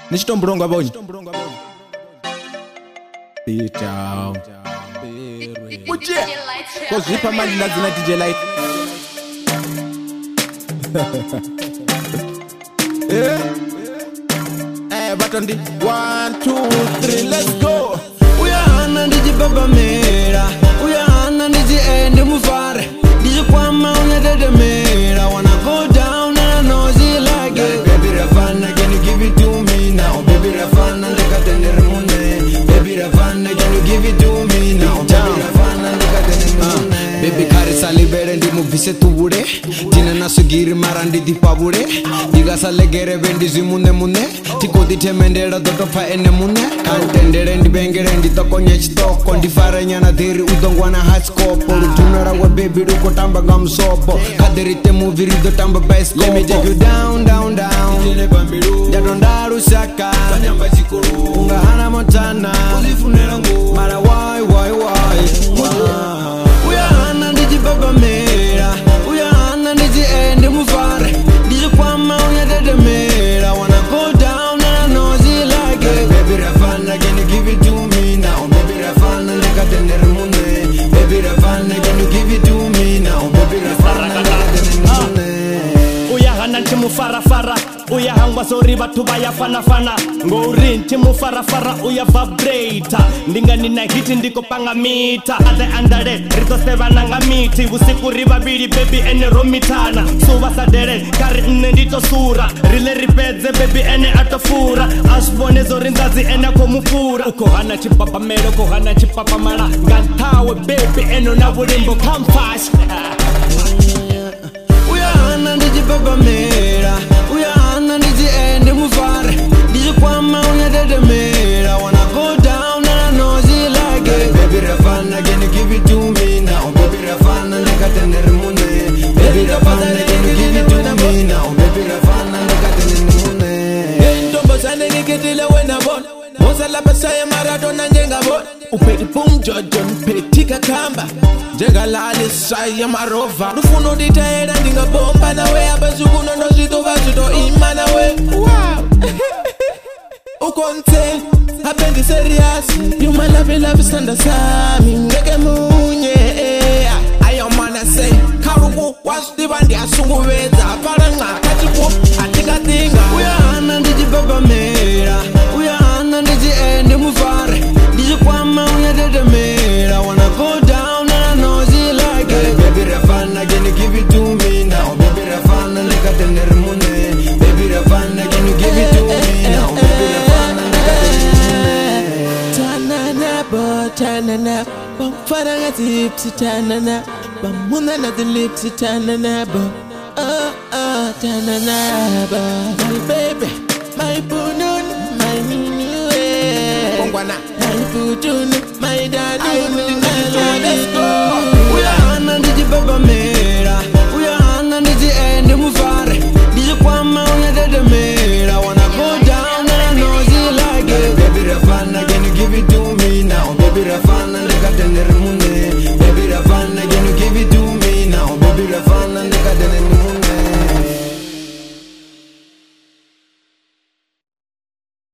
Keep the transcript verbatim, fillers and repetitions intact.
Nichitomburonga bonyi. Beat down. Uche. Kozvipa mali nazina D J Light. Eh? Eh, batondi. One, two, three, let's go. Uyahana ndiji baba mera. Uyahana ndiji ende mufare. Ndiji kwama unyadede mera. Wanna go down and I know she like it. Baby Rafana, can you give it to me now? Baby Rafana, leka tendere mune. Baby Rafana, can you give it to me now? Baby Rafana, leka tendere mune. Baby karisa libere ndi muvise tuvure. Tina nasugiri marandi di pavure. Diga salegere bendi zimune mune. Tiko di temendera doto pa ene mune. Kantendere ndi bengere ndi toko nyechitoko. Ndi fare nyana diri udongwana hatskopo. Rutunara wa baby ruko tamba gamsopo. Kaderite movie rido tamba baiskopo. Let me take you down, down, down. Jadondaru shaka Unga hana montana Mara why, why, why Uyahana ndiji baba mera Uyahana ndiji ende mufare Ndiji kwama unyadede mera Wanna go down and I know she like it. Baby Rafana, can you give it to me now? Baby Rafana, leka tendere mune. Baby Rafana, can you give it to me now? Baby Rafana, leka tendere mune. Uyahana ntimu fara fara Uya hangwa zori batu baya fana fana Ngori ntimu fara fara uya vibrator Ndinga nina hiti ndiko panga mita Ade andare rito seva nanga miti Usiku riba bili baby ene romitana Suwa sadere kari nne ndito sura Rile ripedze baby ene atofura Ashbone zori ndazi ene komufura Uko hana chipapa mero ko hana chipapa mara Ngantawe baby eno na wulimbo come fast Uyahana ndiji baba mera Uyahana ndiji ende mufare Ndiji kwama unyadede mera Wanna go down and I know she like it. Baby Rafana, can you give it to me now? Baby Rafana, leka tendere mune. Baby Rafana, can you give it to me now? Baby Rafana, leka tendere mune. Ntombo zane ngiketile wena bon. Moza la pasaya Maradona njenga bon. Upeti boom jojo mpeti kakamba. Jenga lali saya marova. Nufuno ditaera ndinga bomba na we. Abazukuno no zito vazuto ima na we. Wow. Ukonte, hapendi serious. You my love, love stand asami. Ngeke munye. Ayo mana say, karuku wasdi bandi asungu weza. Paranga kachiku atinga tinga. Uyahana ndiji baba mera Uyahana ndiji ende mufare Ndiji kwama unyadede mera Wanna go down and I know she like it. Baby Rafana, can you give it to me now? Baby Rafana, leka tendere mune. Baby Rafana, can you give it to me now? Baby Rafana, leka tendere mune. Tanana bo, tanana Bam faranga tipsy tanana Bam muna na the lipsy tanana bo. Oh, oh, tanana bo. My baby, my bunun, my minu eh. Bongwana. My bujun, my darling, my love. Let's go.